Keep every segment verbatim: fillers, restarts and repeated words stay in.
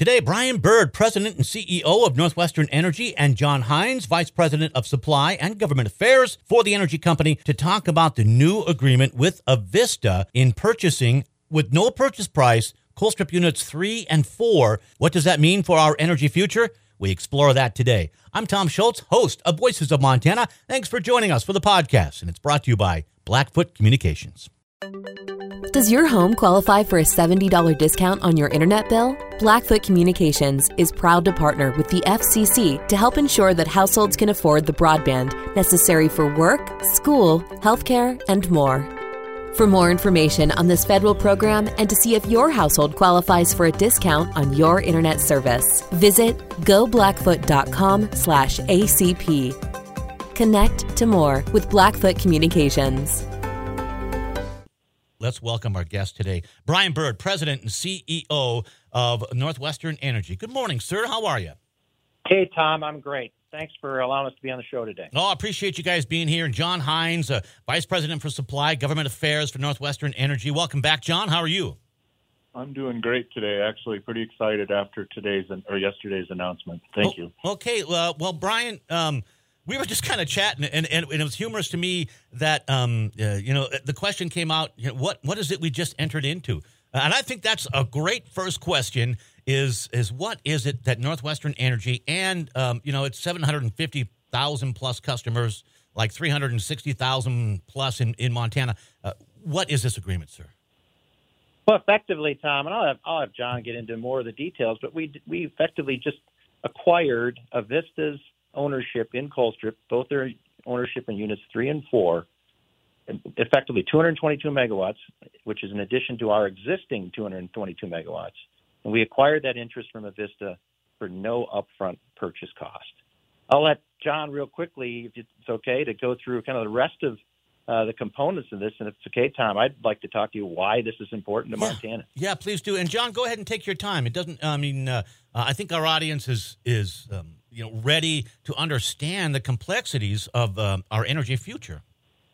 Today, Brian Bird, President and C E O of Northwestern Energy, and John Hines, Vice President of Supply and Government Affairs for the energy company, to talk about the new agreement with Avista in purchasing, with no purchase price, Colstrip Units three and four. What does that mean for our energy future? We explore that today. I'm Tom Schultz, host of Voices of Montana. Thanks for joining us for the podcast, and it's brought to you by Blackfoot Communications. Does your home qualify for a seventy dollars discount on your internet bill? Blackfoot Communications is proud to partner with the F C C to help ensure that households can afford the broadband necessary for work, school, healthcare, and more. For more information on this federal program and to see if your household qualifies for a discount on your internet service, visit go blackfoot dot com slash A C P. Connect to more with Blackfoot Communications. Let's welcome our guest today, Brian Bird, President and C E O of Northwestern Energy. Good morning, sir. How are you? Hey, Tom. I'm great. Thanks for allowing us to be on the show today. Oh, I appreciate you guys being here. And John Hines, uh, Vice President for Supply, Government Affairs for Northwestern Energy. Welcome back, John. How are you? I'm doing great today. Actually, pretty excited after today's or yesterday's announcement. Thank oh, you. Okay. Uh, well, Brian, um, we were just kind of chatting, and, and, and it was humorous to me that, um, uh, you know, the question came out, you know, what what is it we just entered into? Uh, and I think that's a great first question is, is what is it that Northwestern Energy and, um, you know, it's seven hundred fifty thousand plus customers, like three hundred sixty thousand plus in, in Montana. Uh, what is this agreement, sir? Well, effectively, Tom, and I'll have, I'll have John get into more of the details, but we we effectively just acquired Avista's ownership in Colstrip, both their ownership in units three and four, effectively two hundred twenty-two megawatts, which is in addition to our existing two hundred twenty-two megawatts. And we acquired that interest from Avista for no upfront purchase cost. I'll let John real quickly, if it's okay, to go through kind of the rest of uh, the components of this. And if it's okay, Tom, I'd like to talk to you why this is important to yeah. Montana. Yeah, please do. And John, go ahead and take your time. It doesn't, I mean, uh, uh, I think our audience is, is um, you know, ready to understand the complexities of um, our energy future.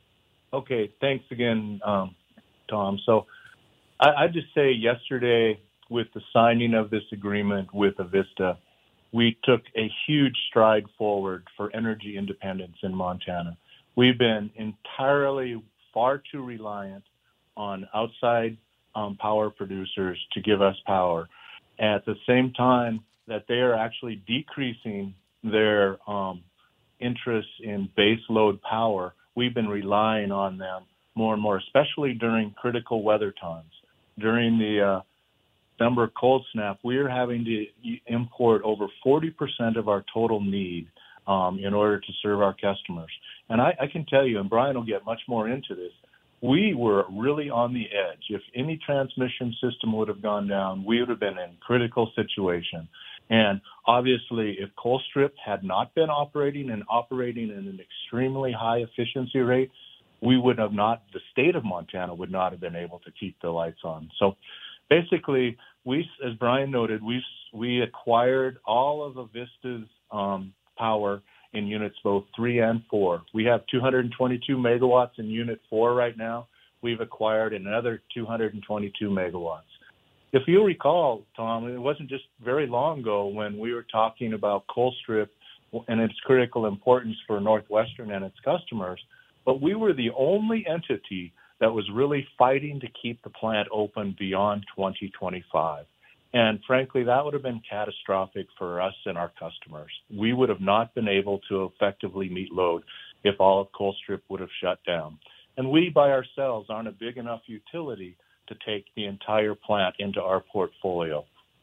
Okay, thanks again, um, Tom. So I, I just say yesterday with the signing of this agreement with Avista, we took a huge stride forward for energy independence in Montana. We've been entirely far too reliant on outside um, power producers to give us power. At the same time that they are actually decreasing their um, interest in base load power, we've been relying on them more and more, especially during critical weather times. During the uh, December cold snap, we are having to import over forty percent of our total need um, in order to serve our customers. And I, I can tell you, and Brian will get much more into this, we were really on the edge. If any transmission system would have gone down, we would have been in a critical situation. And obviously, if Colstrip had not been operating and operating in an extremely high efficiency rate, we would have not, the state of Montana would not have been able to keep the lights on. So basically, we, as Brian noted, we we acquired all of Avista's um, power in units both three and four. We have two hundred twenty-two megawatts in unit four right now. We've acquired another two hundred twenty-two megawatts. If you recall, Tom, it wasn't just very long ago when we were talking about Colstrip and its critical importance for Northwestern and its customers, but we were the only entity that was really fighting to keep the plant open beyond twenty twenty-five. And frankly, that would have been catastrophic for us and our customers. We would have not been able to effectively meet load if all of Colstrip would have shut down. And we by ourselves aren't a big enough utility to take the entire plant into our portfolio.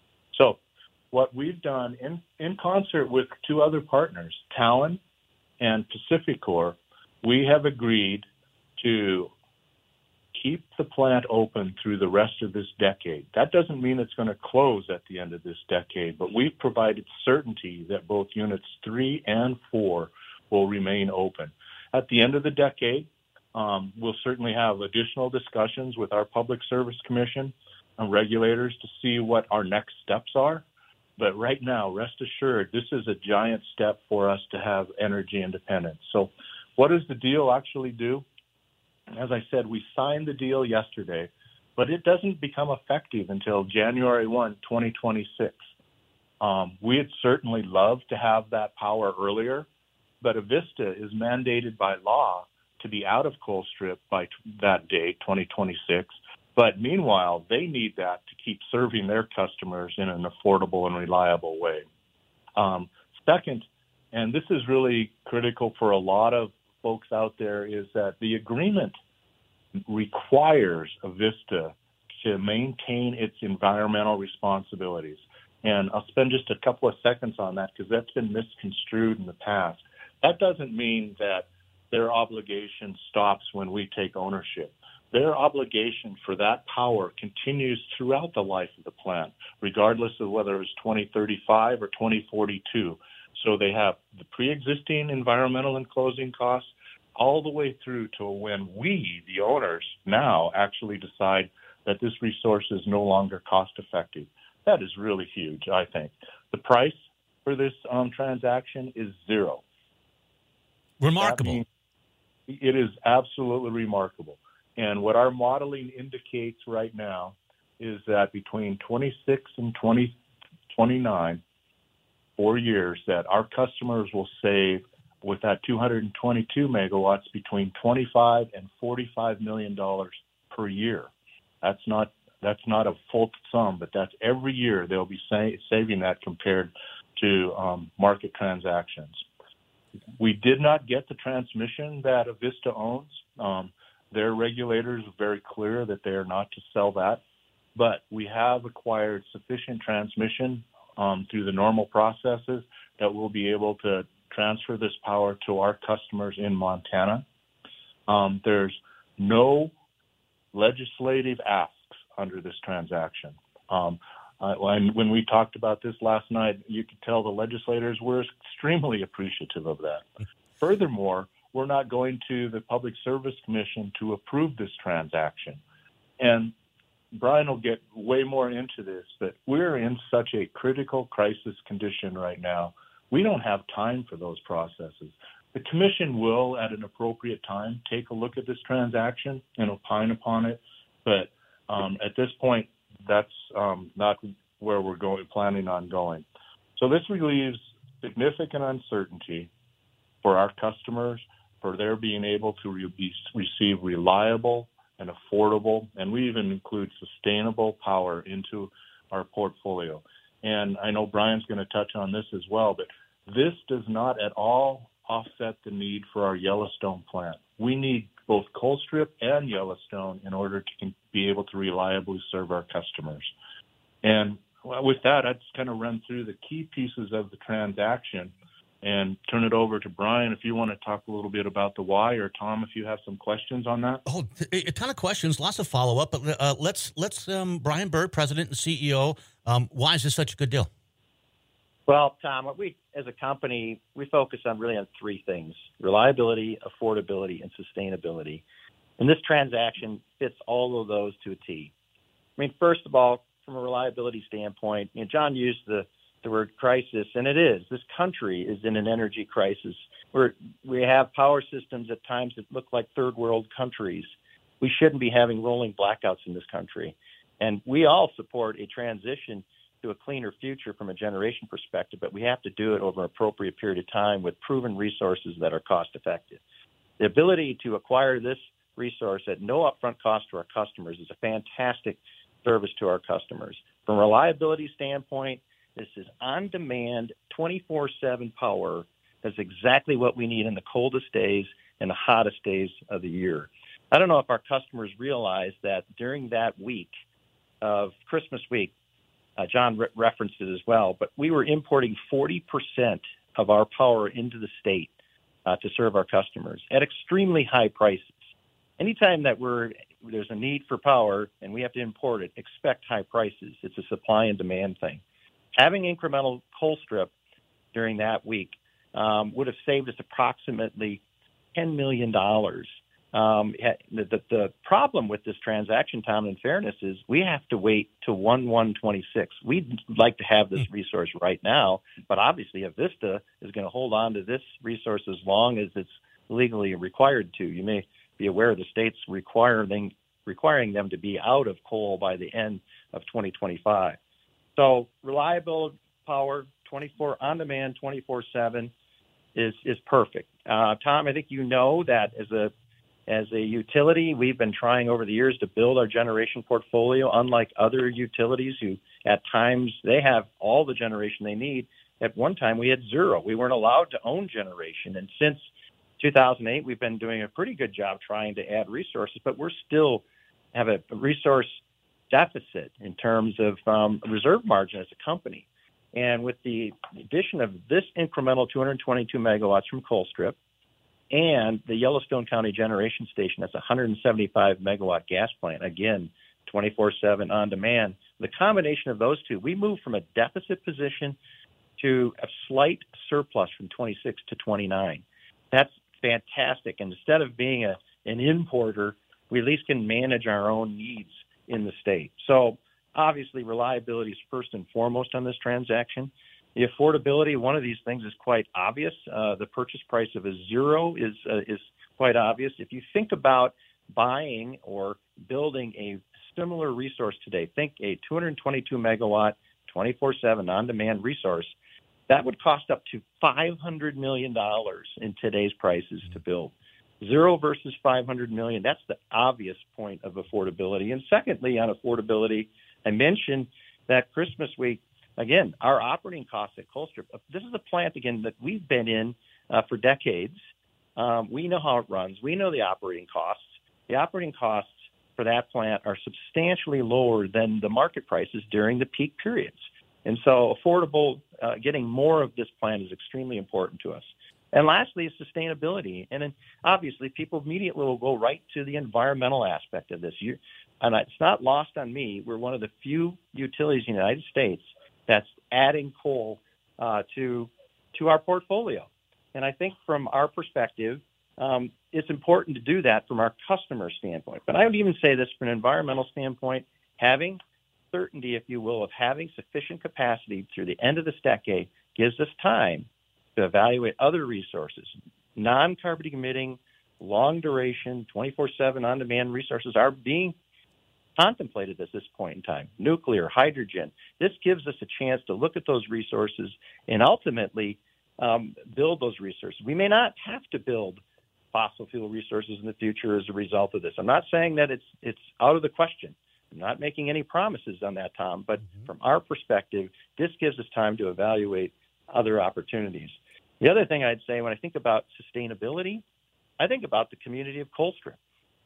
So what we've done in, in concert with two other partners, Talon and PacifiCorp, we have agreed to keep the plant open through the rest of this decade. That doesn't mean it's going to close at the end of this decade, but we've provided certainty that both units three and four will remain open. At the end of the decade, um, we'll certainly have additional discussions with our Public Service Commission and regulators to see what our next steps are. But right now, rest assured, this is a giant step for us to have energy independence. So what does the deal actually do? As I said, we signed the deal yesterday, but it doesn't become effective until January first, twenty twenty-six. Um, we'd certainly love to have that power earlier, but Avista is mandated by law to be out of Colstrip by t- that date, twenty twenty-six. But meanwhile, they need that to keep serving their customers in an affordable and reliable way. Um, second, and this is really critical for a lot of folks out there, is that the agreement requires Avista to maintain its environmental responsibilities. And I'll spend just a couple of seconds on that because that's been misconstrued in the past. That doesn't mean that their obligation stops when we take ownership. Their obligation for that power continues throughout the life of the plant, regardless of whether it's twenty thirty-five or twenty forty-two. So they have the pre-existing environmental and closing costs all the way through to when we, the owners, now actually decide that this resource is no longer cost effective. That is really huge, I think. The price for this um, transaction is zero. Remarkable. That means it is absolutely remarkable. And what our modeling indicates right now is that between twenty-six and twenty twenty-nine, four years, that our customers will save with that two hundred twenty-two megawatts between twenty-five and forty-five million dollars per year. That's not that's not a full sum, but that's every year they'll be sa- saving that compared to um, market transactions. We did not get the transmission that Avista owns. Um, their regulators are very clear that they are not to sell that, but we have acquired sufficient transmission um, through the normal processes that we'll be able to transfer this power to our customers in Montana. Um, there's no legislative asks under this transaction. Um, uh, when, when we talked about this last night, you could tell the legislators were extremely appreciative of that. Furthermore, we're not going to the Public Service Commission to approve this transaction. And Brian will get way more into this, but we're in such a critical crisis condition right now. We don't have time for those processes. The Commission will, at an appropriate time, take a look at this transaction and opine upon it. But um, at this point, that's um, not where we're going, planning on going. So this relieves significant uncertainty for our customers, for their being able to re- receive reliable and affordable, and we even include sustainable power into our portfolio. And I know Brian's going to touch on this as well, but this does not at all offset the need for our Yellowstone plant. We need both Colstrip and Yellowstone in order to be able to reliably serve our customers. And with that, I'd just kind of run through the key pieces of the transaction and turn it over to Brian if you want to talk a little bit about the why, or Tom, if you have some questions on that. Oh, a ton of questions, lots of follow-up, but uh, let's, let's um, Brian Bird, President and C E O, um, why is this such a good deal? Well, Tom, we as a company, we focus on really on three things: reliability, affordability, and sustainability. And this transaction fits all of those to a T. I mean, first of all, from a reliability standpoint, you know, John used the, the word crisis, and it is. This country is in an energy crisis. We're, we have power systems at times that look like third world countries. We shouldn't be having rolling blackouts in this country. And we all support a transition to a cleaner future from a generation perspective, but we have to do it over an appropriate period of time with proven resources that are cost effective. The ability to acquire this resource at no upfront cost to our customers is a fantastic service to our customers. From a reliability standpoint, this is on-demand, twenty-four seven power. That's exactly what we need in the coldest days and the hottest days of the year. I don't know if our customers realize that during that week of Christmas week, Uh, John re- referenced it as well, but we were importing forty percent of our power into the state uh, to serve our customers at extremely high prices. Anytime that we're, there's a need for power and we have to import it, expect high prices. It's a supply and demand thing. Having incremental Colstrip during that week um, would have saved us approximately ten million dollars. Um, the, the, the problem with this transaction, Tom, in fairness, is we have to wait to one one twenty-six. We'd like to have this resource right now, but obviously Avista is going to hold on to this resource as long as it's legally required to. You may be aware the state's requiring, requiring them to be out of coal by the end of twenty twenty-five. So reliable, power, twenty-four on demand, twenty-four seven is is perfect. Uh, Tom, I think you know that as a as a utility, we've been trying over the years to build our generation portfolio. Unlike other utilities, who at times they have all the generation they need. At one time, we had zero. We weren't allowed to own generation, and since two thousand eight, we've been doing a pretty good job trying to add resources, but we're still have a resource deficit in terms of um, reserve margin as a company. And with the addition of this incremental two hundred twenty-two megawatts from Colstrip and the Yellowstone County Generation Station, that's a one hundred seventy-five megawatt gas plant, again, twenty-four seven on demand, the combination of those two, we moved from a deficit position to a slight surplus from twenty-six to twenty-nine. That's fantastic. And instead of being a, an importer, we at least can manage our own needs in the state. So obviously reliability is first and foremost on this transaction. The affordability, one of these things is quite obvious. Uh, the purchase price of a zero is uh, is quite obvious. If you think about buying or building a similar resource today, think a two hundred twenty-two megawatt, twenty-four seven on-demand resource, that would cost up to five hundred million dollars in today's prices to build. Zero versus five hundred million dollars, that's the obvious point of affordability. And secondly, on affordability, I mentioned that Christmas week, again, our operating costs at Colstrip, this is a plant, again, that we've been in uh, for decades. Um, we know how it runs. We know the operating costs. The operating costs for that plant are substantially lower than the market prices during the peak periods. And so affordable, uh, getting more of this plant is extremely important to us. And lastly is sustainability. And then obviously people immediately will go right to the environmental aspect of this. You, and it's not lost on me. We're one of the few utilities in the United States that's adding coal uh, to to our portfolio. And I think from our perspective, um, it's important to do that from our customer standpoint. But I would even say this from an environmental standpoint, having certainty, if you will, of having sufficient capacity through the end of this decade gives us time to evaluate other resources. Non-carbon emitting, long duration, twenty-four seven on-demand resources are being contemplated at this point in time. Nuclear, hydrogen. This gives us a chance to look at those resources and ultimately um, build those resources. We may not have to build fossil fuel resources in the future as a result of this. I'm not saying that it's it's out of the question. I'm not making any promises on that, Tom, but mm-hmm. from our perspective, this gives us time to evaluate other opportunities. The other thing I'd say when I think about sustainability, I think about the community of Colstrip.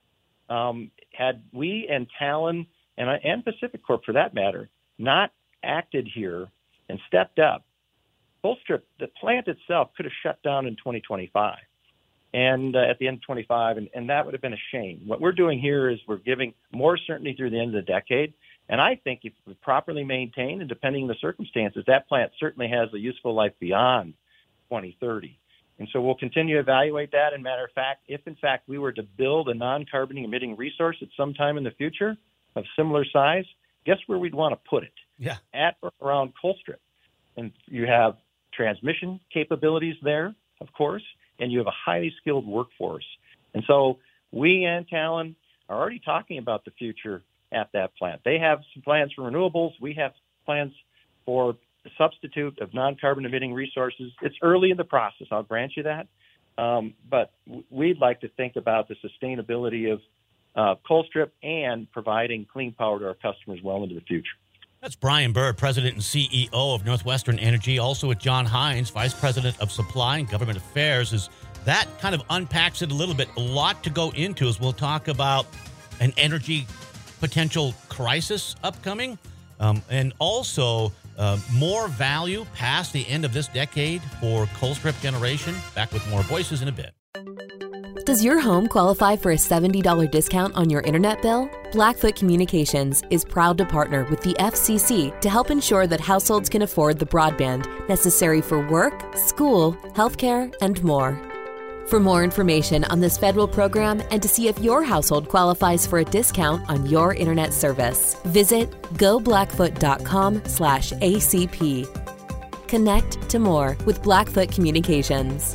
Um, had we and Talon and, and Pacific Corp, for that matter, not acted here and stepped up, Colstrip, the plant itself, could have shut down in twenty twenty-five and uh, at the end of twenty-five, and, and that would have been a shame. What we're doing here is we're giving more certainty through the end of the decade, and I think if we properly maintained and depending on the circumstances, that plant certainly has a useful life beyond twenty thirty. And so we'll continue to evaluate that. And matter of fact, if in fact we were to build a non-carbon emitting resource at some time in the future of similar size, guess where we'd want to put it? Yeah. At or around Colstrip. And you have transmission capabilities there, of course, and you have a highly skilled workforce. And so we and Talon are already talking about the future at that plant. They have some plans for renewables. We have plans for the substitute of non-carbon emitting resources. It's early in the process, I'll grant you that. Um, but we'd like to think about the sustainability of uh, Colstrip and providing clean power to our customers well into the future. That's Brian Bird, President and C E O of Northwestern Energy. Also with John Hines, Vice President of Supply and Government Affairs. Is that kind of unpacks it a little bit. A lot to go into as we'll talk about an energy potential crisis upcoming, um, and also uh, more value past the end of this decade for Colstrip generation. Back with more voices in a bit. Does your home qualify for a seventy dollars discount on your internet bill? Blackfoot Communications is proud to partner with the F C C to help ensure that households can afford the broadband necessary for work, school, healthcare, and more. For more information on this federal program and to see if your household qualifies for a discount on your internet service, visit go blackfoot dot com slash A C P. Connect to more with Blackfoot Communications.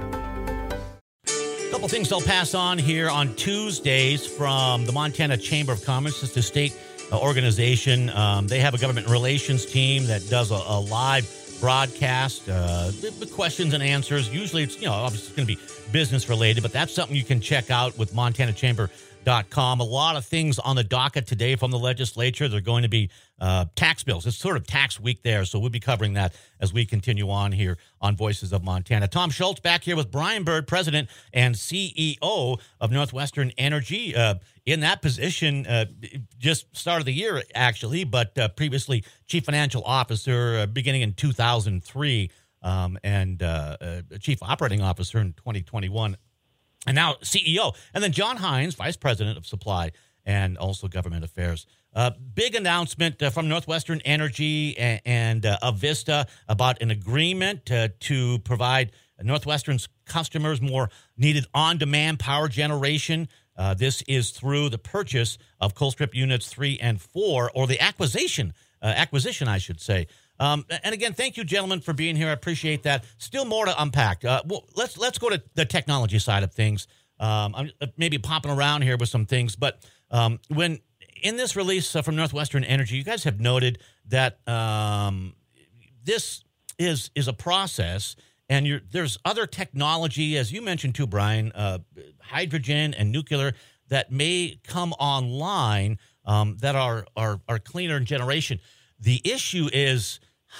A couple things I'll pass on here on Tuesdays from the Montana Chamber of Commerce is to state organization. Um, they have a government relations team that does a, a live broadcast, uh, the questions and answers. Usually it's, you know, obviously it's going to be business related, but that's something you can check out with Montana Chamber dot com. A lot of things on the docket today from the legislature. They're going to be uh, tax bills. It's sort of tax week there, so we'll be covering that as we continue on here on Voices of Montana. Tom Schultz back here with Brian Bird, President and C E O of Northwestern Energy. Uh, in that position, uh, just start of the year, actually, but uh, previously Chief Financial Officer uh, beginning in two thousand three um, and uh, uh, Chief Operating Officer in twenty twenty-one. And now C E O. And then John Hines, Vice President of Supply and also Government Affairs. Uh, big announcement uh, from Northwestern Energy and, and uh, Avista about an agreement uh, to provide Northwestern's customers more needed on-demand power generation. Uh, this is through the purchase of Colstrip Units three and four, or the acquisition, uh, acquisition, I should say. Um, and again, thank you, gentlemen, for being here. I appreciate that. Still more to unpack. Uh, well, let's let's go to the technology side of things. Um, I'm maybe popping around here with some things, but um, when in this release uh, from Northwestern Energy, you guys have noted that um, this is is a process, and you're, there's other technology, as you mentioned too, Brian, uh, hydrogen and nuclear that may come online um, that are, are are cleaner in generation. The issue is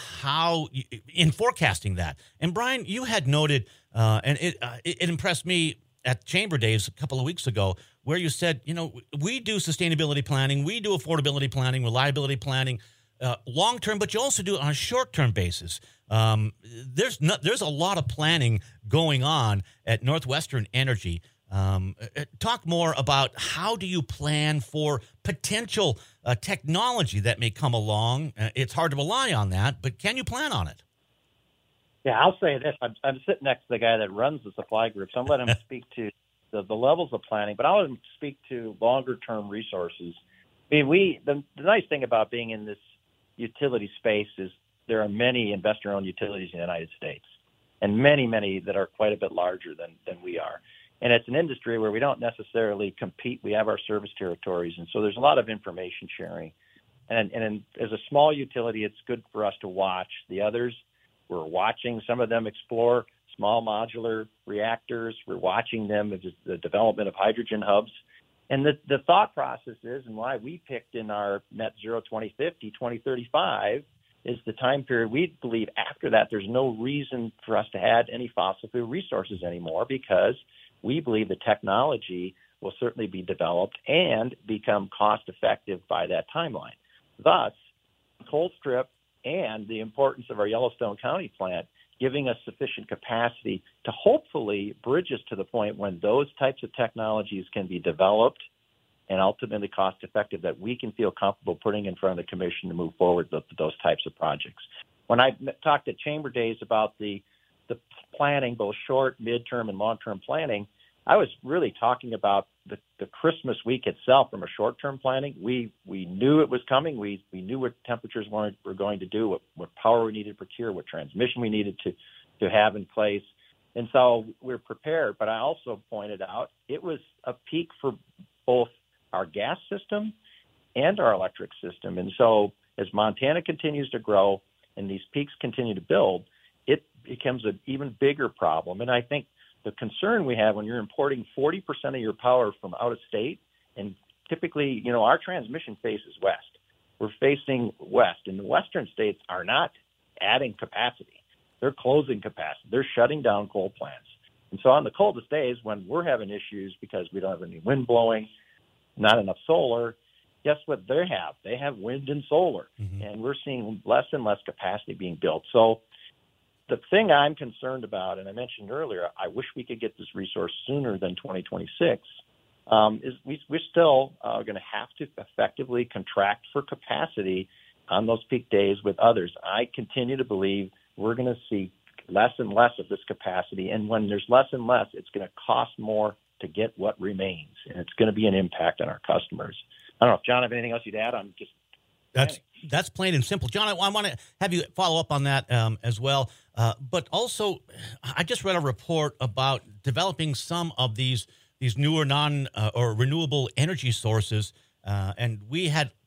how in forecasting that. And Brian, you had noted, uh, and it, uh, it it impressed me at Chamber Days a couple of weeks ago, where you said, you know, we do sustainability planning, we do affordability planning, reliability planning, uh, long term, but you also do it on a short term basis. Um, there's no, there's a lot of planning going on at Northwestern Energy. Um, talk more about how do you plan for potential uh, technology that may come along. Uh, it's hard to rely on that, but can you plan on it? Yeah, I'll say this. I'm, I'm sitting next to the guy that runs the supply group, so I'm letting him speak to the, the levels of planning, but I'll let him speak to longer-term resources. I mean, we the, the nice thing about being in this utility space is there are many investor-owned utilities in the United States, and many, many that are quite a bit larger than, than we are. And it's an industry where we don't necessarily compete. We have our service territories, and so there's a lot of information sharing. And, and as a small utility, it's good for us to watch. The others, we're watching some of them explore small modular reactors. We're watching them as the development of hydrogen hubs. And the, the thought process is, and why we picked in our net zero twenty fifty, twenty thirty-five, is the time period we believe after that there's no reason for us to add any fossil fuel resources anymore, because we believe the technology will certainly be developed and become cost-effective by that timeline. Thus, Colstrip and the importance of our Yellowstone County plant giving us sufficient capacity to hopefully bridge us to the point when those types of technologies can be developed and ultimately cost-effective, that we can feel comfortable putting in front of the commission to move forward with those types of projects. When I talked at Chamber Days about the the planning, both short, midterm, and long-term planning, I was really talking about the, the Christmas week itself from a short-term planning. We we knew it was coming. We we knew what temperatures were, were going to do, what, what power we needed to procure, what transmission we needed to, to have in place. And so we're prepared. But I also pointed out it was a peak for both our gas system and our electric system. And so as Montana continues to grow and these peaks continue to build, it becomes an even bigger problem. And I think the concern we have when you're importing forty percent of your power from out of state, and typically, you know, our transmission faces west. We're facing west, and the western states are not adding capacity. They're closing capacity. They're shutting down coal plants. And so on the coldest days when we're having issues because we don't have any wind blowing, not enough solar, guess what they have? They have wind and solar. Mm-hmm. And we're seeing less and less capacity being built. So the thing I'm concerned about, and I mentioned earlier, I wish we could get this resource sooner than twenty twenty-six, um, is we, we're still uh, going to have to effectively contract for capacity on those peak days with others. I continue to believe we're going to see less and less of this capacity, and when there's less and less, it's going to cost more to get what remains, and it's going to be an impact on our customers. I don't know if John have anything else you'd add on just That's that's plain and simple. John, I, I want to have you follow up on that um, as well. Uh, but also, I just read a report about developing some of these these newer non uh, or renewable energy sources, uh, and we had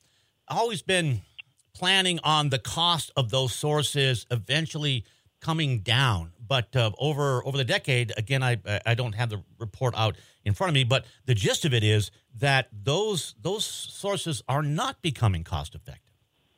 always been planning on the cost of those sources eventually coming down. But uh, over over the decade, again, I I don't have the report out in front of me, but the gist of it is that those those sources are not becoming cost effective.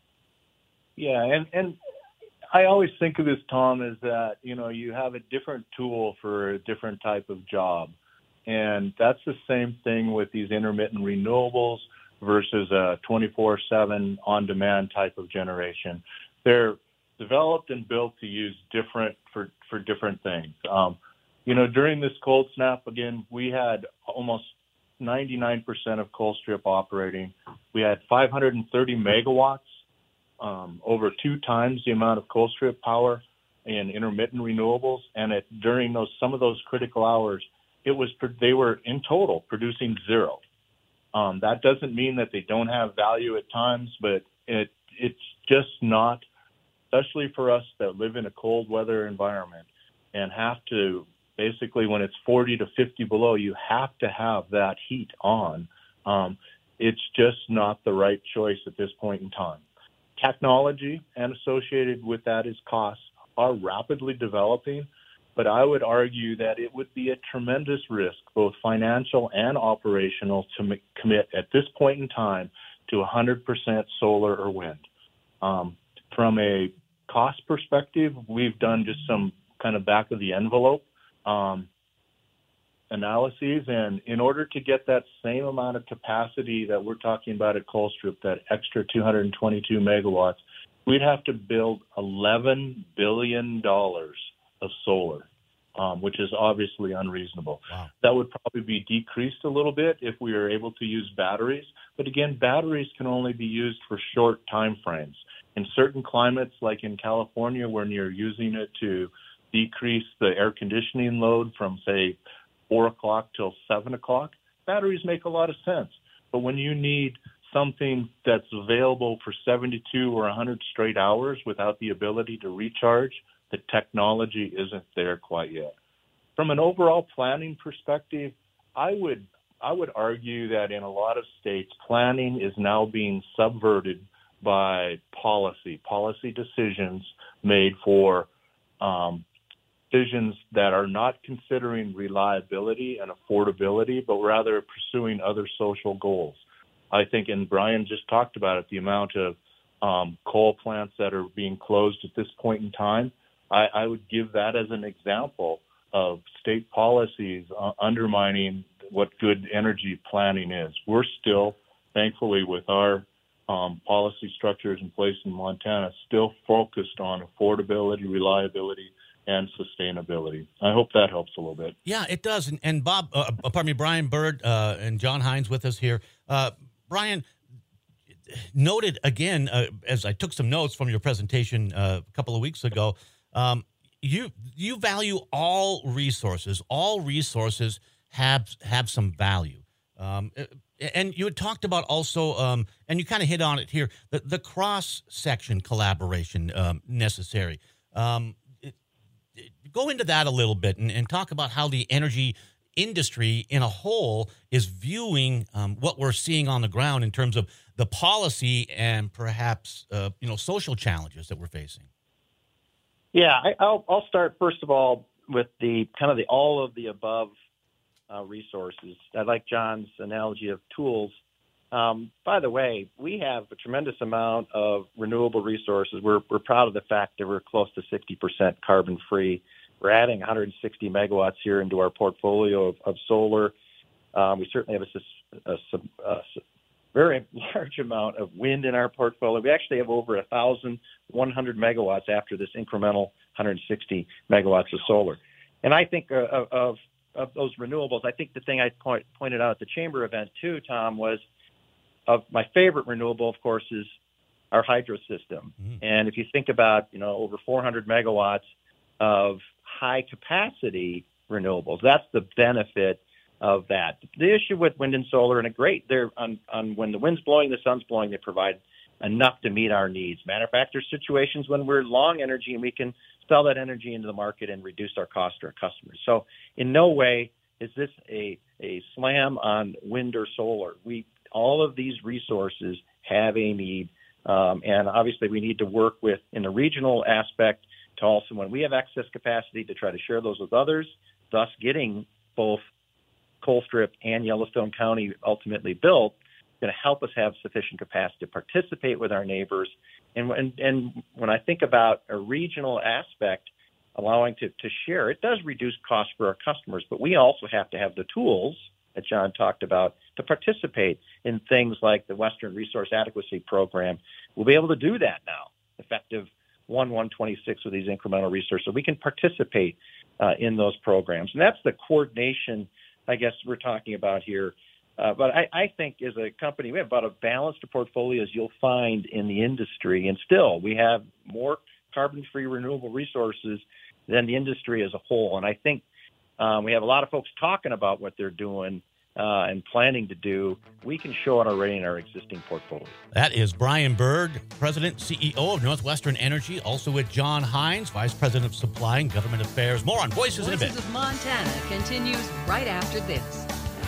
Yeah, and, and I always think of this, Tom, is that, you know, you have a different tool for a different type of job. And that's the same thing with these intermittent renewables versus a twenty-four seven on-demand type of generation. They're developed and built to use different for, for different things. Um, you know, during this cold snap, again, we had almost ninety-nine percent of Colstrip operating. We had five hundred thirty megawatts, um, over two times the amount of Colstrip power in intermittent renewables. And it, during those some of those critical hours, it was they were in total producing zero. Um, that doesn't mean that they don't have value at times, but it it's just not. Especially for us that live in a cold weather environment and have to basically when it's forty to fifty below, you have to have that heat on. Um, it's just not the right choice at this point in time. Technology and associated with that is costs are rapidly developing, but I would argue that it would be a tremendous risk, both financial and operational, to m- commit at this point in time to one hundred percent solar or wind. Um, From a cost perspective, we've done just some kind of back of the envelope um, analyses. And in order to get that same amount of capacity that we're talking about at Colstrip, that extra two hundred twenty-two megawatts, we'd have to build eleven billion dollars of solar, um, which is obviously unreasonable. Wow. That would probably be decreased a little bit if we were able to use batteries. But again, batteries can only be used for short time frames. In certain climates, like in California, when you're using it to decrease the air conditioning load from, say, four o'clock till seven o'clock, batteries make a lot of sense. But when you need something that's available for seventy-two or one hundred straight hours without the ability to recharge, the technology isn't there quite yet. From an overall planning perspective, I would I would argue that in a lot of states, planning is now being subverted by policy, policy decisions made for um, decisions that are not considering reliability and affordability, but rather pursuing other social goals. I think, and Brian just talked about it, the amount of um, coal plants that are being closed at this point in time. I, I would give that as an example of state policies uh, undermining what good energy planning is. We're still, thankfully, with our um, policy structures in place in Montana, still focused on affordability, reliability, and sustainability. I hope that helps a little bit. Yeah, it does. And, and Bob, uh, pardon me, Brian Bird uh, and John Hines with us here. Uh, Brian, noted again, uh, as I took some notes from your presentation uh, a couple of weeks ago, um, you you value all resources. All resources have have some value. Um, and you had talked about also, um, and you kind of hit on it here, the, the cross-section collaboration um, necessary. Um, it, it, go into that a little bit and, and talk about how the energy industry in a whole is viewing um, what we're seeing on the ground in terms of the policy and perhaps uh, you know social challenges that we're facing. Yeah, I, I'll, I'll start first of all with the kind of the all of the above uh, resources. I like John's analogy of tools. Um, by the way, we have a tremendous amount of renewable resources. We're, we're proud of the fact that we're close to sixty percent carbon free. We're adding one hundred sixty megawatts here into our portfolio of, of solar. Um, we certainly have a, a, a, a very large amount of wind in our portfolio. We actually have over one thousand one hundred megawatts after this incremental one hundred sixty megawatts of solar. And I think uh, of, of those renewables, I think the thing I point, pointed out at the Chamber event too, Tom, was of my favorite renewable, of course, is our hydro system. Mm. And if you think about, you know, over four hundred megawatts of high capacity renewables, that's the benefit of that. The issue with wind and solar, and a great, they're on, on when the wind's blowing, the sun's blowing, they provide enough to meet our needs. Matter of fact, there's situations when we're long energy and we can sell that energy into the market and reduce our cost to our customers. So in no way is this a, a slam on wind or solar. We, all of these resources have a need. Um, and obviously we need to work with, in the regional aspect, to also, when we have excess capacity, to try to share those with others, thus getting both Colstrip and Yellowstone County ultimately built, going to help us have sufficient capacity to participate with our neighbors. And, and, and when I think about a regional aspect, allowing to, to share, it does reduce costs for our customers, but we also have to have the tools that John talked about to participate in things like the Western Resource Adequacy Program. We'll be able to do that now, effective one one twenty-six with these incremental resources, so we can participate uh, in those programs. And that's the coordination, I guess, we're talking about here. Uh, but I, I think as a company, we have about a balanced portfolio as you'll find in the industry. And still, we have more carbon-free renewable resources than the industry as a whole. And I think um, we have a lot of folks talking about what they're doing uh, and planning to do. We can show it already in our existing portfolio. That is Brian Bird, President, C E O of Northwestern Energy, also with John Hines, Vice President of Supply and Government Affairs. More on Voices, Voices in a bit. Voices of Montana continues right after this.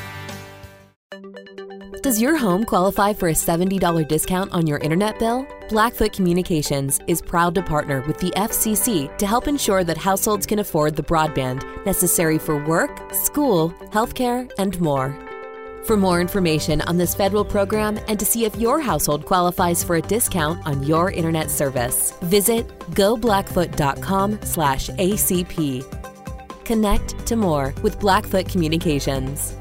Does your home qualify for a seventy dollars discount on your internet bill? Blackfoot Communications is proud to partner with the F C C to help ensure that households can afford the broadband necessary for work, school, healthcare, and more. For more information on this federal program and to see if your household qualifies for a discount on your internet service, visit go blackfoot dot com slash A C P. Connect to more with Blackfoot Communications.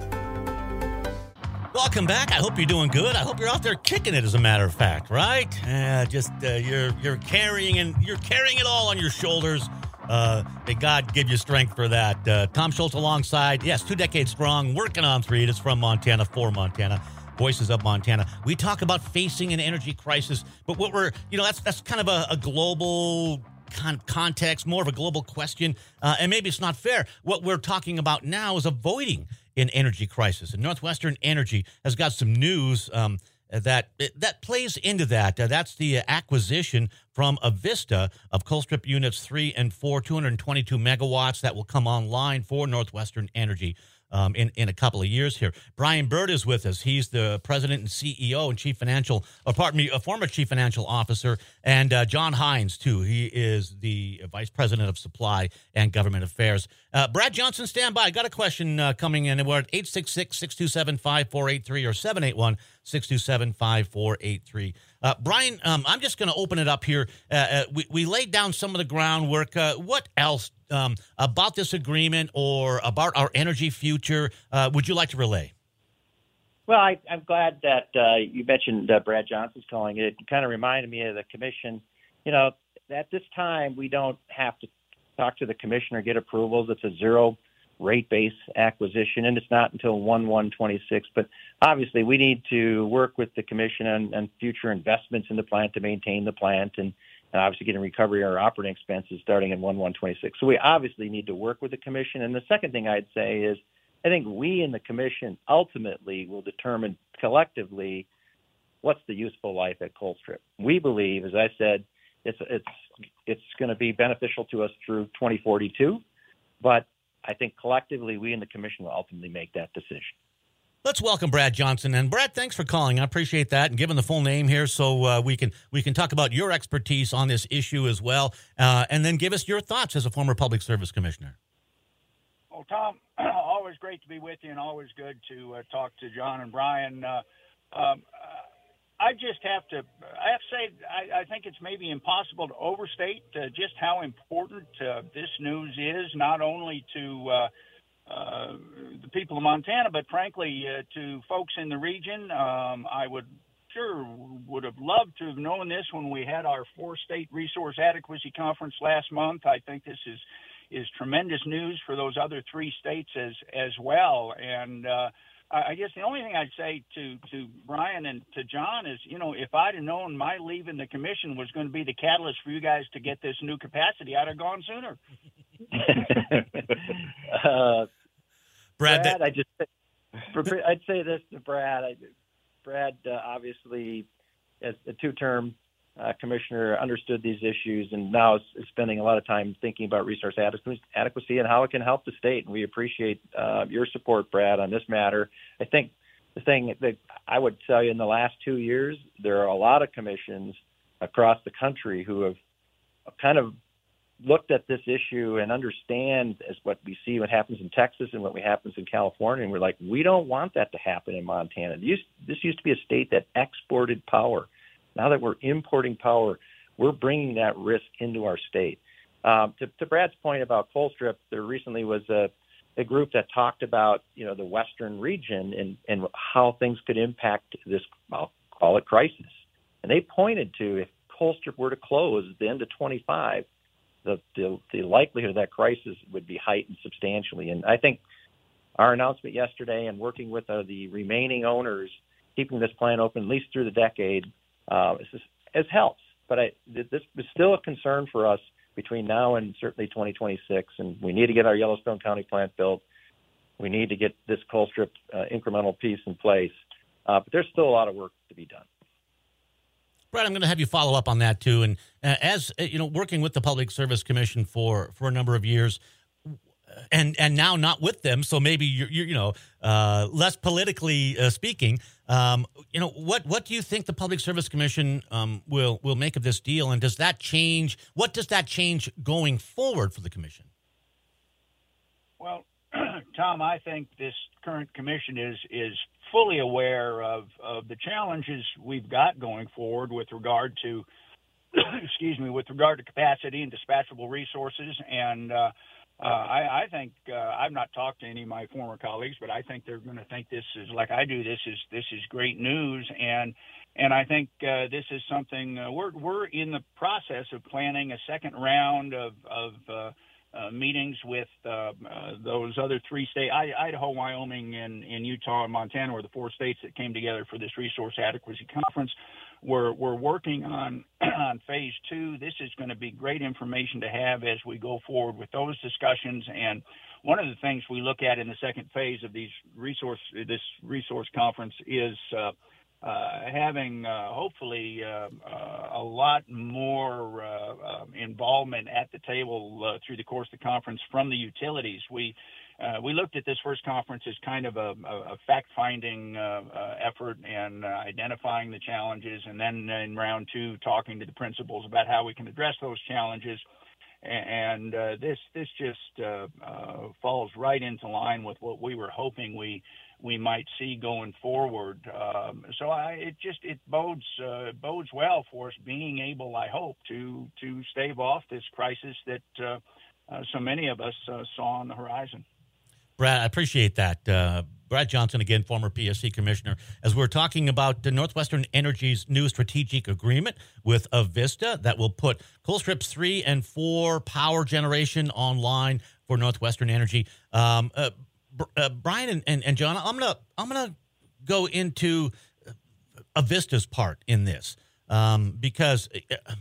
Welcome back. I hope you're doing good. I hope you're out there kicking it, as a matter of fact, right? Uh, just uh, you're you're carrying and you're carrying it all on your shoulders. Uh, may God give you strength for that. Uh, Tom Schultz alongside, yes, two decades strong, working on three. It is from Montana, for Montana. Voices of Montana. We talk about facing an energy crisis, but what we're, you know, that's that's kind of a, a global con- context, more of a global question, uh, and maybe it's not fair. What we're talking about now is avoiding an energy crisis, and Northwestern Energy has got some news um, that that plays into that. Uh, that's the acquisition from Avista of Colstrip Units three and four, two hundred twenty-two megawatts that will come online for Northwestern Energy um, in, in a couple of years here. Brian Bird is with us. He's the president and C E O and chief financial, or pardon me, a former chief financial officer, and uh, John Hines, too. He is the vice president of supply and government affairs. Uh, Brad Johnson, stand by. Got a question uh, coming in. We're at eight six six, six two seven, five four eight three or seven eight one, six two seven, five four eight three. Uh, Brian, um, I'm just going to open it up here. Uh, uh, we, we laid down some of the groundwork. Uh, what else um, about this agreement or about our energy future uh, would you like to relay? Well, I, I'm glad that uh, you mentioned uh, Brad Johnson's calling it. It kind of reminded me of the commission. You know, at this time, we don't have to talk to the commission or get approvals. It's a zero rate base acquisition, and it's not until one one twenty-six. But obviously, we need to work with the commission on, on future investments in the plant to maintain the plant, and, and obviously getting recovery of our operating expenses starting in one one twenty-six. So we obviously need to work with the commission. And the second thing I'd say is, I think we in the commission ultimately will determine collectively what's the useful life at Colstrip. We believe, as I said, it's it's it's going to be beneficial to us through twenty forty-two, but I think collectively we in the commission will ultimately make that decision. Let's welcome Brad Johnson. And Brad, thanks for calling. I appreciate that and giving the full name here so uh, we can we can talk about your expertise on this issue as well, uh, and then give us your thoughts as a former public service commissioner. Well, Tom, always great to be with you and always good to uh, talk to John and Brian. Uh, um, I just have to, I have to say, I, I think it's maybe impossible to overstate uh, just how important uh, this news is, not only to uh, uh, the people of Montana, but frankly uh, to folks in the region. Um, I would sure would have loved to have known this when we had our four-state resource adequacy conference last month. I think this is is tremendous news for those other three states as as well. And uh, I guess the only thing I'd say to, to Brian and to John is, you know, if I'd have known my leaving the commission was going to be the catalyst for you guys to get this new capacity, I'd have gone sooner. uh, Brad, Brad that- I just I'd say this to Brad. I, Brad uh, obviously, as a two-term uh, commissioner, understood these issues, and now is, is spending a lot of time thinking about resource adequacy and how it can help the state. And we appreciate uh, your support, Brad, on this matter. I think the thing that I would tell you in the last two years, there are a lot of commissions across the country who have kind of looked at this issue and understand as what we see what happens in Texas and what happens in California. And we're like, we don't want that to happen in Montana. This used to be a state that exported power. Now that we're importing power, we're bringing that risk into our state. Um, to, to Brad's point about Colstrip, there recently was a, a group that talked about, you know, the Western region and, and how things could impact this, I'll call it crisis. And they pointed to if Colstrip were to close at the end of twenty-five, the, the, the likelihood of that crisis would be heightened substantially. And I think our announcement yesterday and working with uh, the remaining owners, keeping this plant open at least through the decade, uh, is, is helps. But I, this is still a concern for us between now and certainly twenty twenty-six, and we need to get our Yellowstone County plant built. We need to get this Colstrip uh, incremental piece in place. Uh, but there's still a lot of work to be done. Brad, I'm going to have you follow up on that too. And uh, as uh, you know, working with the Public Service Commission for, for a number of years, and and now not with them, so maybe you're, you're you know uh, less politically uh, speaking. Um, you know, what what do you think the Public Service Commission um, will will make of this deal, and does that change? What does that change going forward for the commission? Well, Tom, I think this current commission is is fully aware of, of the challenges we've got going forward with regard to, excuse me, with regard to capacity and dispatchable resources. And uh, uh, I, I think uh, I've not talked to any of my former colleagues, but I think they're going to think this is, like I do, this is this is great news. And and I think uh, this is something uh, we're we're in the process of planning a second round of of uh, Uh, meetings with uh, uh, those other three states, I, Idaho, Wyoming, and, and Utah and Montana were the four states that came together for this resource adequacy conference. We're, we're working on, on phase two. This is going to be great information to have as we go forward with those discussions. And one of the things we look at in the second phase of these resource, this resource conference is uh, Uh, having uh, hopefully uh, uh, a lot more uh, uh, involvement at the table uh, through the course of the conference from the utilities. We uh, we looked at this first conference as kind of a, a fact-finding uh, uh, effort and uh, identifying the challenges, and then in round two, talking to the principals about how we can address those challenges. And uh, this this just uh, uh, falls right into line with what we were hoping we we might see going forward. Um, so I, it just it bodes uh, bodes well for us being able, I hope, to to stave off this crisis that uh, uh, so many of us uh, saw on the horizon. Brad, I appreciate that. Uh, Brad Johnson, again, former P S C commissioner, as we're talking about the NorthWestern Energy's new strategic agreement with Avista that will put Colstrips three and four power generation online for NorthWestern Energy. Um, uh, uh, Brian and, and, and John, I'm gonna I'm gonna go into Avista's part in this um, because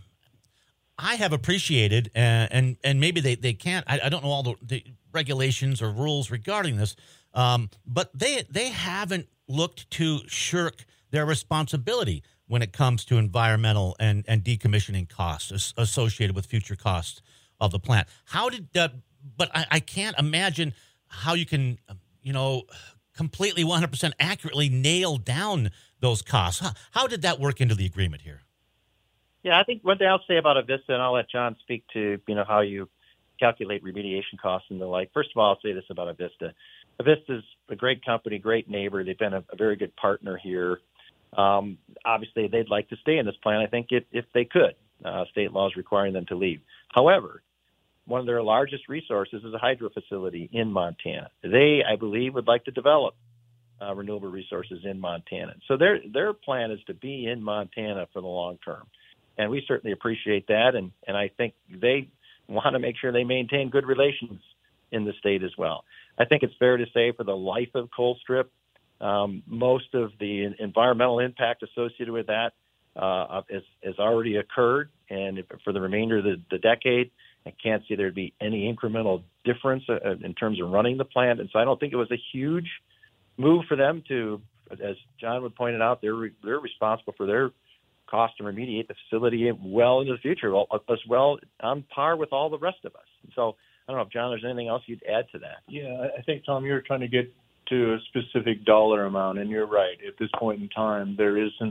I have appreciated, uh, and and maybe they, they can't, I, I don't know all the, the regulations or rules regarding this, um, but they they haven't looked to shirk their responsibility when it comes to environmental and, and decommissioning costs as, associated with future costs of the plant. How did, uh, but I, I can't imagine how you can, you know, completely one hundred percent accurately nail down those costs. How, how did that work into the agreement here? Yeah, I think one thing I'll say about Avista, and I'll let John speak to, you know, how you calculate remediation costs and the like. First of all, I'll say this about Avista. Avista's a great company, great neighbor. They've been a, a very good partner here. Um, obviously, they'd like to stay in this plant, I think, if, if they could. Uh, state laws requiring them to leave. However, one of their largest resources is a hydro facility in Montana. They, I believe, would like to develop uh, renewable resources in Montana. So their their plan is to be in Montana for the long term. And we certainly appreciate that. And, and I think they want to make sure they maintain good relations in the state as well. I think it's fair to say for the life of Colstrip, um, most of the environmental impact associated with that uh, has, has already occurred. And if, for the remainder of the, the decade, I can't see there'd be any incremental difference uh, in terms of running the plant. And so I don't think it was a huge move for them to, as John would point out, they're, re- they're responsible for their cost to remediate the facility well into the future, as well on par with all the rest of us. So I don't know if, John, there's anything else you'd add to that. Yeah, I think, Tom, you're trying to get to a specific dollar amount, and you're right. At this point in time, there isn't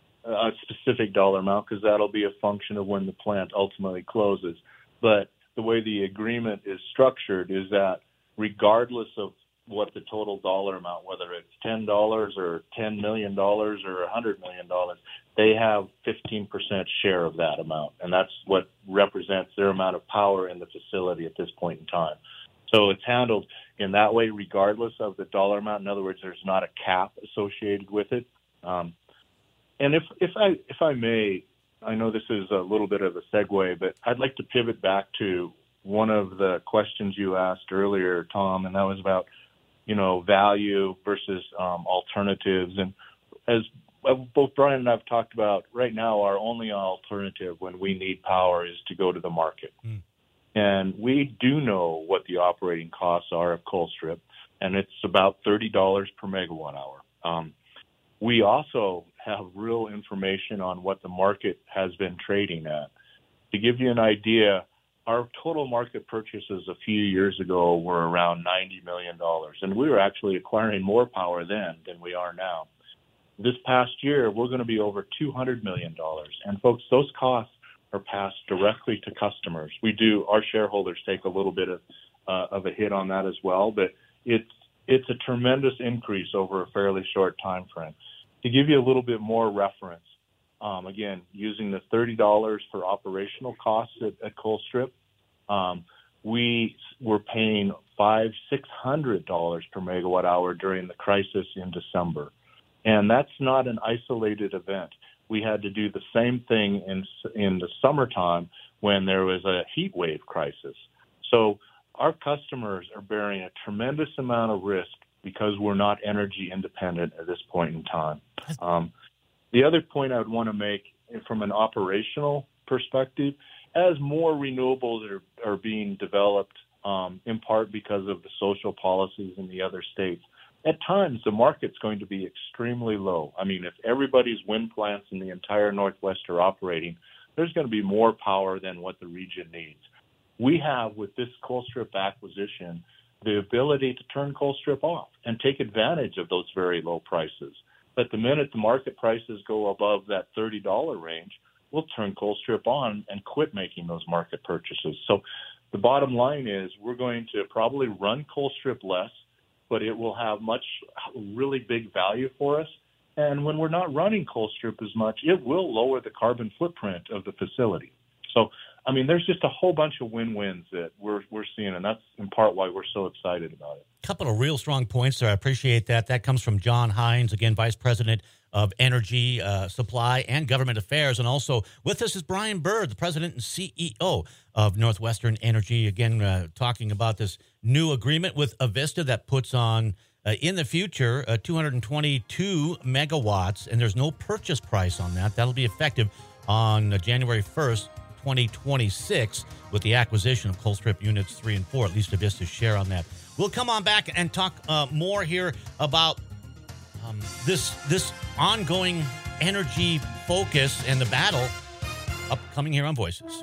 a specific dollar amount because that'll be a function of when the plant ultimately closes. But the way the agreement is structured is that regardless of what the total dollar amount, whether it's ten dollars or ten million dollars or one hundred million dollars, they have fifteen percent share of that amount. And that's what represents their amount of power in the facility at this point in time. So it's handled in that way regardless of the dollar amount. In other words, there's not a cap associated with it. Um, and if, if I if I may, I know this is a little bit of a segue, but I'd like to pivot back to one of the questions you asked earlier, Tom, and that was about, you know, value versus um, alternatives. And as both Brian and I have talked about, right now our only alternative when we need power is to go to the market. Mm. And we do know what the operating costs are of Colstrip, and it's about thirty dollars per megawatt hour. Um, we also have real information on what the market has been trading at. To give you an idea, our total market purchases a few years ago were around ninety million dollars, and we were actually acquiring more power then than we are now. This past year, we're going to be over two hundred million dollars. And folks, those costs are passed directly to customers. We do, our shareholders take a little bit of, uh, of a hit on that as well, but it's, it's a tremendous increase over a fairly short time frame. To give you a little bit more reference, um, again, using the thirty dollars for operational costs at, at Colstrip, um, we were paying five, six hundred dollars per megawatt hour during the crisis in December, and that's not an isolated event. We had to do the same thing in in the summertime when there was a heat wave crisis. So our customers are bearing a tremendous amount of risk because we're not energy independent at this point in time. Um, the other point I would want to make from an operational perspective, as more renewables are, are being developed, um, in part because of the social policies in the other states, at times the market's going to be extremely low. I mean, if everybody's wind plants in the entire Northwest are operating, there's going to be more power than what the region needs. We have, with this Colstrip acquisition, the ability to turn Colstrip off and take advantage of those very low prices. But the minute the market prices go above that thirty dollars range, we'll turn Colstrip on and quit making those market purchases. So the bottom line is we're going to probably run Colstrip less, but it will have much really big value for us. And when we're not running Colstrip as much, it will lower the carbon footprint of the facility. So, I mean, there's just a whole bunch of win-wins that we're we're seeing, and that's in part why we're so excited about it. A couple of real strong points there. I appreciate that. That comes from John Hines, again, Vice President of Energy, uh, Supply, and Government Affairs. And also with us is Brian Bird, the President and C E O of Northwestern Energy, again, uh, talking about this new agreement with Avista that puts on, uh, in the future, uh, two hundred twenty-two megawatts, and there's no purchase price on that. That'll be effective on uh, January first, twenty twenty-six, with the acquisition of Colstrip Units three and four, at least Avista's share on that. We'll come on back and talk uh, more here about um, this this ongoing energy focus and the battle upcoming here on Voices.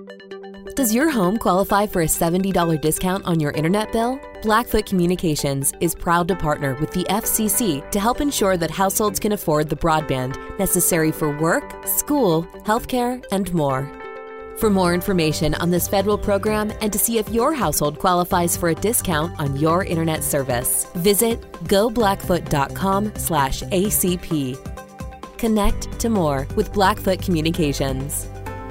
Does your home qualify for a seventy dollars discount on your internet bill? Blackfoot Communications is proud to partner with the F C C to help ensure that households can afford the broadband necessary for work, school, healthcare, and more. For more information on this federal program and to see if your household qualifies for a discount on your internet service, visit go blackfoot dot com slash A C P. Connect to more with Blackfoot Communications.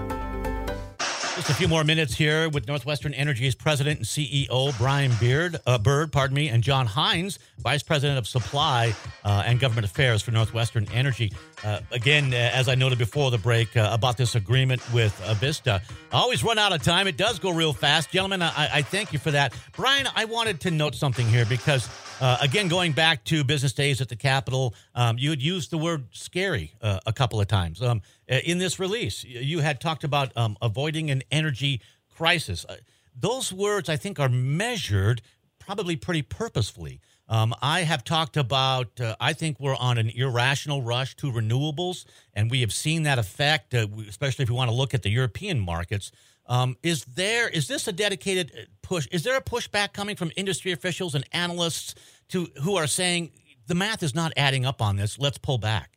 Just a few more minutes here with Northwestern Energy's President and C E O, Brian Beard, uh, Bird, pardon me, and John Hines, Vice President of Supply uh, and Government Affairs for Northwestern Energy. Uh, again, uh, as I noted before the break, uh, about this agreement with Avista. I always run out of time. It does go real fast. Gentlemen, I, I thank you for that. Brian, I wanted to note something here because, uh, again, going back to business days at the Capitol, um, you had used the word scary uh, a couple of times. Um, in this release, you had talked about um, avoiding an energy crisis. Uh, those words, I think, are measured probably pretty purposefully. Um, I have talked about, uh, I think we're on an irrational rush to renewables, and we have seen that effect, uh, especially if we want to look at the European markets. Um, is there is this a dedicated push? Is there a pushback coming from industry officials and analysts to who are saying the math is not adding up on this? Let's pull back.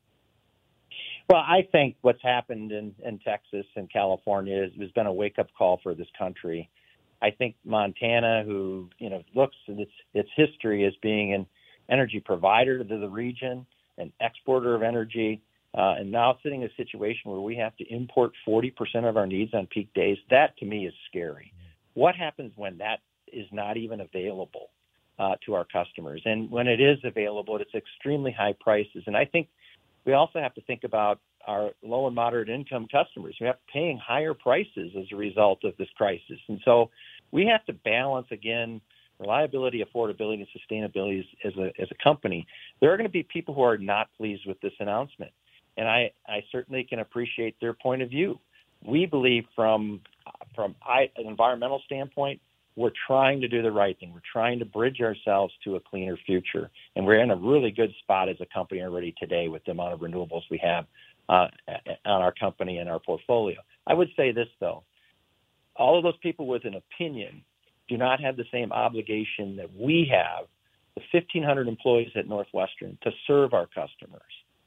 Well, I think what's happened in, in Texas and California is, has been a wake-up call for this country. I think Montana, who you know looks at its its history as being an energy provider to the region, an exporter of energy, uh, and now sitting in a situation where we have to import forty percent of our needs on peak days, that to me is scary. What happens when that is not even available uh, to our customers? And when it is available, it's extremely high prices. And I think we also have to think about our low and moderate income customers who have paying higher prices as a result of this crisis. And so we have to balance, again, reliability, affordability, and sustainability as, as, a, as a company. There are going to be people who are not pleased with this announcement, and I, I certainly can appreciate their point of view. We believe from, from I, an environmental standpoint, we're trying to do the right thing. We're trying to bridge ourselves to a cleaner future, and we're in a really good spot as a company already today with the amount of renewables we have uh, on our company and our portfolio. I would say this, though. All of those people with an opinion do not have the same obligation that we have, the fifteen hundred employees at Northwestern, to serve our customers.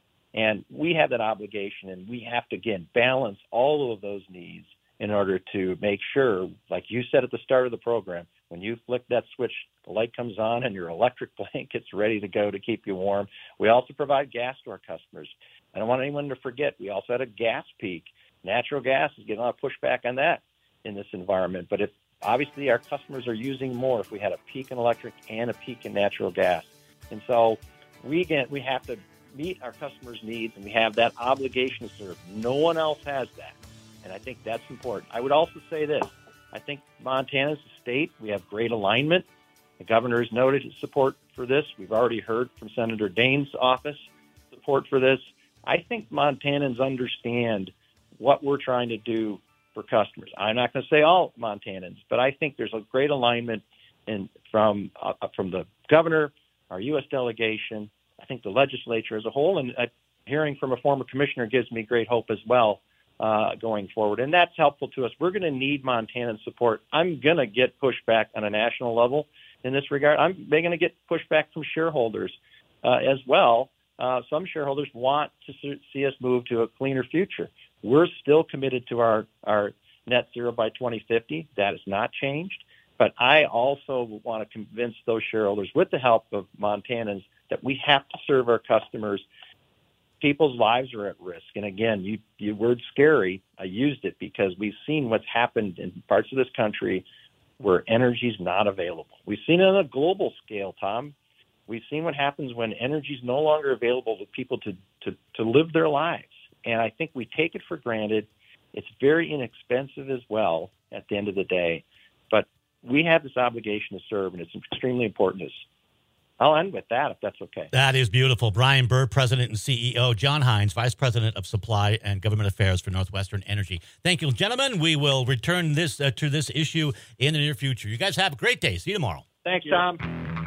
And we have that obligation, and we have to, again, balance all of those needs in order to make sure, like you said at the start of the program, when you flick that switch, the light comes on and your electric blanket's ready to go to keep you warm. We also provide gas to our customers. I don't want anyone to forget, we also had a gas peak. Natural gas is getting a lot of pushback on that in this environment. But if obviously our customers are using more if we had a peak in electric and a peak in natural gas. And so we get, we have to meet our customers' needs, and we have that obligation to serve. No one else has that. And I think that's important. I would also say this. I think Montana's a state. We have great alignment. The governor has noted his support for this. We've already heard from Senator Daines' office support for this. I think Montanans understand what we're trying to do for customers. I'm not going to say all Montanans, but I think there's a great alignment in, from uh, from the governor, our U S delegation, I think the legislature as a whole, and uh, hearing from a former commissioner gives me great hope as well uh, going forward. And that's helpful to us. We're going to need Montanan support. I'm going to get pushback on a national level in this regard. I'm going to get pushback from shareholders uh, as well. Uh, some shareholders want to see us move to a cleaner future. We're still committed to our, our net zero by twenty fifty. That has not changed. But I also want to convince those shareholders, with the help of Montanans, that we have to serve our customers. People's lives are at risk. And again, you, you word scary, I used it because we've seen what's happened in parts of this country where energy is not available. We've seen it on a global scale, Tom. We've seen what happens when energy is no longer available to people to, to, to live their lives. And I think we take it for granted. It's very inexpensive as well at the end of the day. But we have this obligation to serve, and it's extremely important to us. I'll end with that, if that's okay. That is beautiful. Brian Bird, President and C E O. John Hines, Vice President of Supply and Government Affairs for Northwestern Energy. Thank you, gentlemen. We will return this uh, to this issue in the near future. You guys have a great day. See you tomorrow. Thanks, Tom.